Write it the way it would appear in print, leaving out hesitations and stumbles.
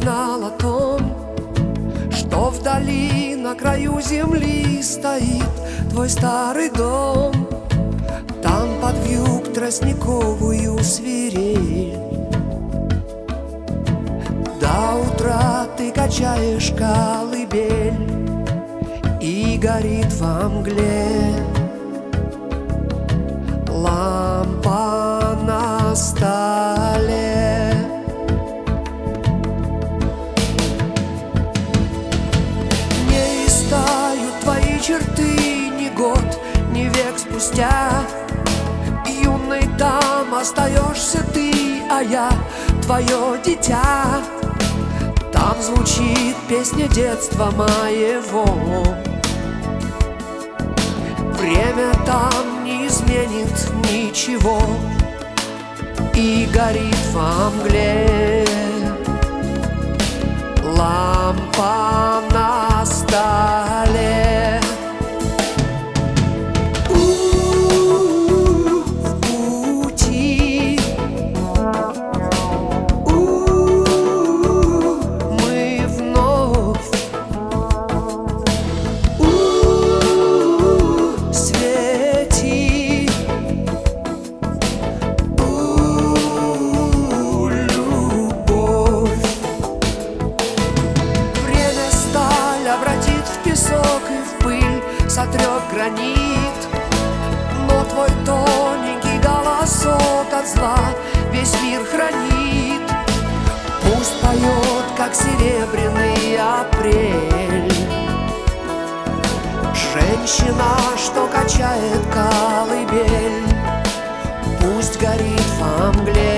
знал о том, что вдали на краю земли стоит твой старый дом. Там подвьюг тростниковую свирель. До утра ты качаешь колыбель, и горит во мгле лампа на столе. Не истают твои черты ни год, ни век спустя. Юный там остаешься ты, а я твое дитя. Там звучит песня детства моего. Время там не изменит ничего, и горит во мгле лампа на столе. В пути мы вновь свети любовь. Время сталь обратит в песок и в пыль сотрет гранит, но твой тоненький голосок от зла весь мир хранит. Пусть поет, как серебряный апрель, женщина, что качает колыбель. Пусть горит во мгле